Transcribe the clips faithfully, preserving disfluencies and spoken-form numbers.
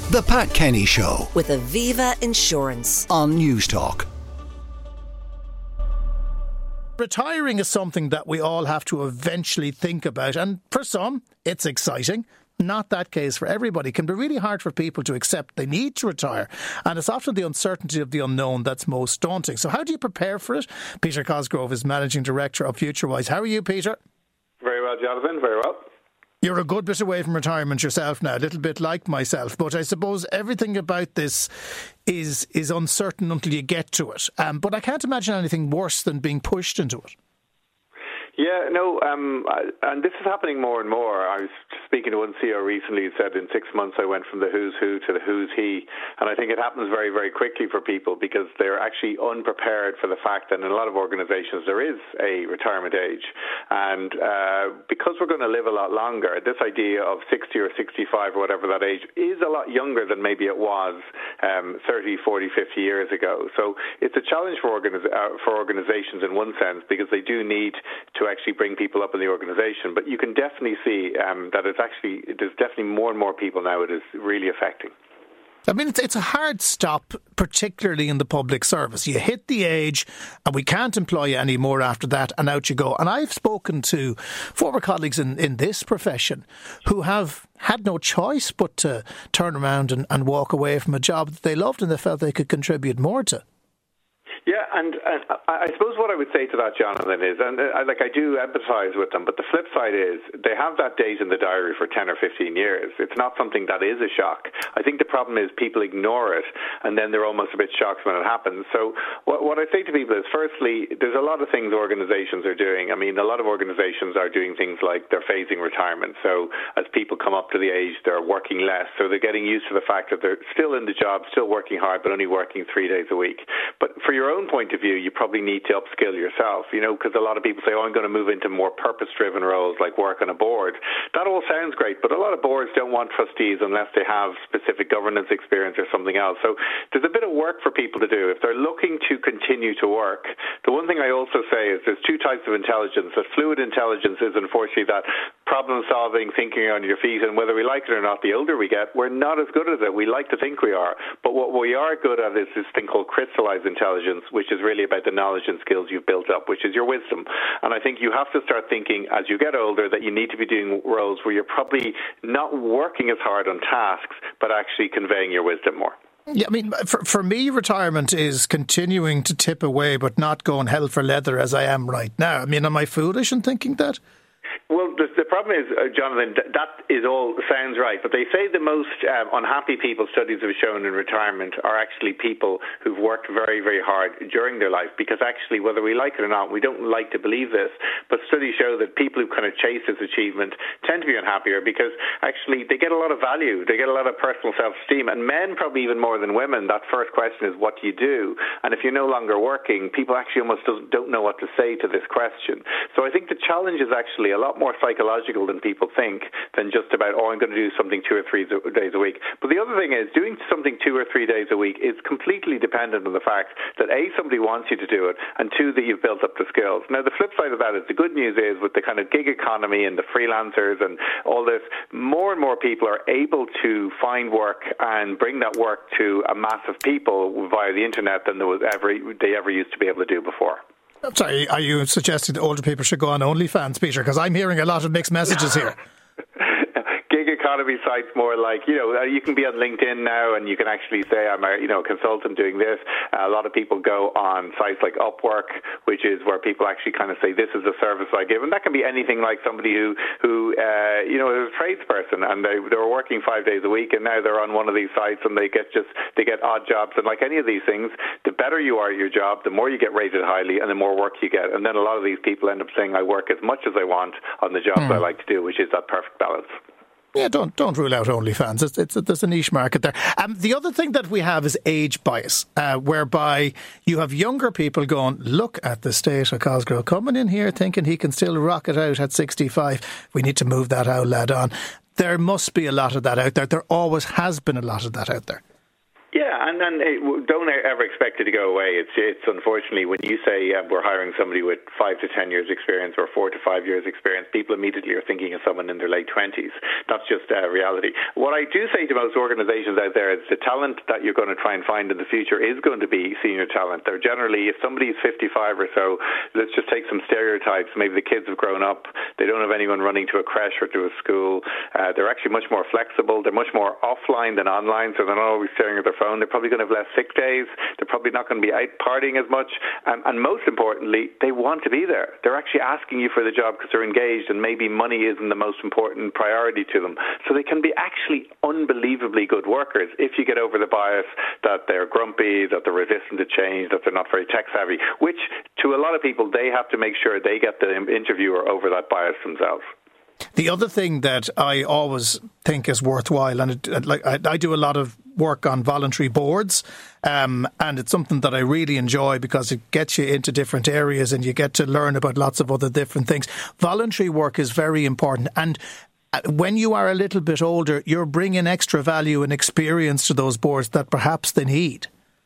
The Pat Kenny Show with Aviva Insurance on Newstalk. Retiring is something that we all have to eventually think about, and for some, it's exciting. Not that case for everybody. It can be really hard for people to accept they need to retire, and it's often the uncertainty of the unknown that's most daunting. So how do you prepare for it? Peter Cosgrove is Managing Director of FutureWise. How are you, Peter? Very well, Jonathan, very well. You're a good bit away from retirement yourself now, a little bit like myself, but I suppose everything about this is is uncertain until you get to it. Um, but I can't imagine anything worse than being pushed into it. Yeah, no, um, and this is happening more and more. I was speaking to one C E O recently who said in six months I went from the who's who to the who's he. And I think it happens very, very quickly for people because they're actually unprepared for the fact that in a lot of organizations there is a retirement age. And uh, because we're going to live a lot longer, this idea of sixty or sixty-five or whatever that age is a lot younger than maybe it was um, thirty, forty, fifty years ago. So it's a challenge for, organiz- uh, for organizations in one sense because they do need to actually bring people up in the organisation, but you can definitely see um, that it's actually there's definitely more and more people now it is really affecting. I mean, it's, it's a hard stop, particularly in the public service. You hit the age and we can't employ you anymore after that, and out you go. And I've spoken to former colleagues in, in this profession who have had no choice but to turn around and, and walk away from a job that they loved and they felt they could contribute more to. Yeah, and, and I suppose what I would say to that, Jonathan, is, and I, like I do empathise with them, but the flip side is they have that date in the diary for ten or fifteen years. It's not something that is a shock. I think the problem is people ignore it, and then they're almost a bit shocked when it happens. So what, what I say to people is, firstly, there's a lot of things organisations are doing. I mean, a lot of organisations are doing things like they're phasing retirement. So as people come up to the age, they're working less. So they're getting used to the fact that they're still in the job, still working hard, but only working three days a week. But for your own point of view, you probably need to upskill yourself, you know, because a lot of people say, oh, I'm going to move into more purpose-driven roles like work on a board. That all sounds great, but a lot of boards don't want trustees unless they have specific governance experience or something else. So there's a bit of work for people to do. If they're looking to continue to work, the one thing I also say is there's two types of intelligence. That fluid intelligence is unfortunately that problem-solving, thinking on your feet, and whether we like it or not, the older we get, we're not as good at it. We like to think we are. But what we are good at is this thing called crystallized intelligence, which is really about the knowledge and skills you've built up, which is your wisdom. And I think you have to start thinking as you get older that you need to be doing roles where you're probably not working as hard on tasks, but actually conveying your wisdom more. Yeah, I mean, for, for me, retirement is continuing to tip away, but not going hell for leather as I am right now. I mean, am I foolish in thinking that? Well, the, the problem is, uh, Jonathan, th- that is all sounds right. But they say the most um, unhappy people studies have shown in retirement are actually people who've worked very, very hard during their life. Because actually, whether we like it or not, we don't like to believe this, but studies show that people who kind of chase this achievement tend to be unhappier because actually they get a lot of value. They get a lot of personal self-esteem. And men probably even more than women, that first question is, what do you do? And if you're no longer working, people actually almost don't know what to say to this question. So I think the challenge is actually a lot more psychological than people think than just about, oh, I'm going to do something two or three days a week. But the other thing is, doing something two or three days a week is completely dependent on the fact that A, somebody wants you to do it, and two, that you've built up the skills. Now, the flip side of that is the good news is with the kind of gig economy and the freelancers and all this, more and more people are able to find work and bring that work to a mass of people via the internet than there was ever they ever used to be able to do before. I'm sorry, are you suggesting that older people should go on OnlyFans, Peter? Because I'm hearing a lot of mixed messages here. Gig economy sites more like, you know, you can be on LinkedIn now and you can actually say I'm a, you know, consultant doing this. Uh, a lot of people go on sites like Upwork, which is where people actually kind of say this is a service I give. And that can be anything like somebody who, who uh, you know, is a tradesperson and they, they were working five days a week and now they're on one of these sites and they get just, they get odd jobs. And like any of these things, the better you are at your job, the more you get rated highly and the more work you get. And then a lot of these people end up saying I work as much as I want on the jobs mm. I like to do, which is that perfect balance. Yeah, don't don't rule out OnlyFans. It's, it's, there's a niche market there. Um, the other thing that we have is age bias, uh, whereby you have younger people going, look at the state of Cosgrove coming in here thinking he can still rock it out at sixty-five. We need to move that old lad on. There must be a lot of that out there. There always has been a lot of that out there. Yeah, Yeah, and then it, don't ever expect it to go away. It's it's unfortunately when you say uh, we're hiring somebody with five to ten years experience or four to five years experience, people immediately are thinking of someone in their late twenties. That's just uh, reality. What I do say to most organisations out there is the talent that you're going to try and find in the future is going to be senior talent. They're generally, if somebody's fifty-five or so, let's just take some stereotypes. Maybe the kids have grown up. They don't have anyone running to a creche or to a school. Uh, they're actually much more flexible. They're much more offline than online, so they're not always staring at their phone. They're probably going to have less sick days. They're probably not going to be out partying as much. Um, and most importantly, they want to be there. They're actually asking you for the job because they're engaged, and maybe money isn't the most important priority to them. So they can be actually unbelievably good workers if you get over the bias that they're grumpy, that they're resistant to change, that they're not very tech savvy, which to a lot of people, they have to make sure they get the interviewer over that bias themselves. The other thing that I always think is worthwhile, and it, like I, I do a lot of work on voluntary boards, um, and it's something that I really enjoy because it gets you into different areas and you get to learn about lots of other different things. Voluntary work is very important, and when you are a little bit older, you're bringing extra value and experience to those boards that perhaps they need.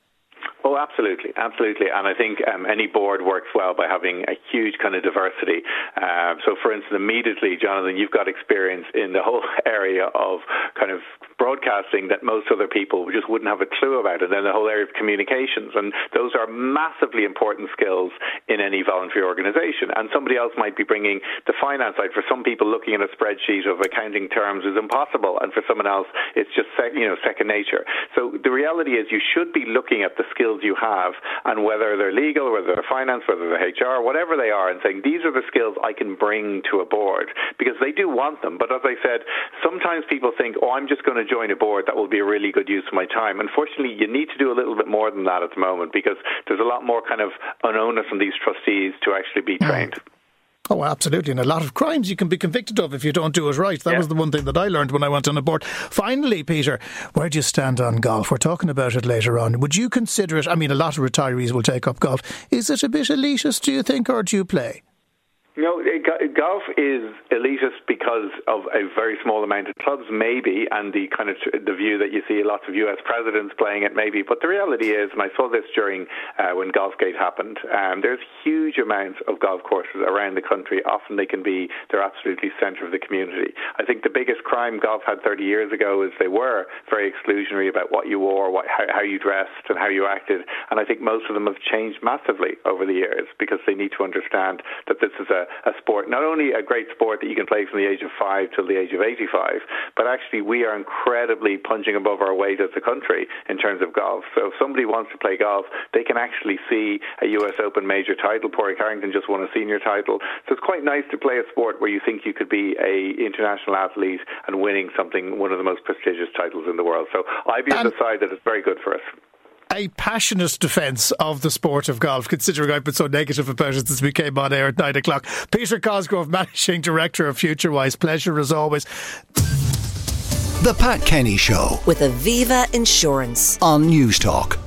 Oh, absolutely, absolutely. And I think um, any board works well by having a huge kind of diversity. Uh, so, for instance, immediately, Jonathan, you've got experience in the whole area of kind of broadcasting that most other people just wouldn't have a clue about, and then the whole area of communications. And those are massively important skills in any voluntary organisation. And somebody else might be bringing the finance side. For some people, looking at a spreadsheet of accounting terms is impossible, and for someone else, it's just sec- you know second nature. So the reality is you should be looking at the skills you have and whether they're legal, whether they're finance, whether they're H R, whatever they are, and saying these are the skills I can bring to a board, because they do want them. But as I said, sometimes people think, oh, I'm just going to join a board that will be a really good use of my time. Unfortunately, you need to do a little bit more than that at the moment, because there's a lot more kind of an onus on these trustees to actually be trained. Oh, absolutely. And a lot of crimes you can be convicted of if you don't do it right. That yeah. was the one thing that I learned when I went on a board. Finally, Peter, where do you stand on golf? We're talking about it later on. Would you consider it, I mean, a lot of retirees will take up golf. Is it a bit elitist, do you think, or do you play? No, golf is elitist because of a very small amount of clubs, maybe, and the kind of the view that you see lots of U S presidents playing it, maybe. But the reality is, and I saw this during uh, when Golfgate happened, um, there's huge amounts of golf courses around the country. Often they can be, they're absolutely centre of the community. I think the biggest crime golf had thirty years ago is they were very exclusionary about what you wore, what, how, how you dressed and how you acted. And I think most of them have changed massively over the years because they need to understand that this is a a sport, not only a great sport that you can play from the age of five till the age of eighty-five, but actually we are incredibly punching above our weight as a country in terms of golf. So if somebody wants to play golf, they can actually see a U S Open major title. Padraig Harrington just won a senior title. So it's quite nice to play a sport where you think you could be a international athlete and winning something, one of the most prestigious titles in the world. So I'd be on the side that it's very good for us. A passionate defence of the sport of golf, considering I've been so negative about it since we came on air at nine o'clock. Peter Cosgrove, Managing Director of FutureWise. Pleasure as always. The Pat Kenny Show with Aviva Insurance on News Talk.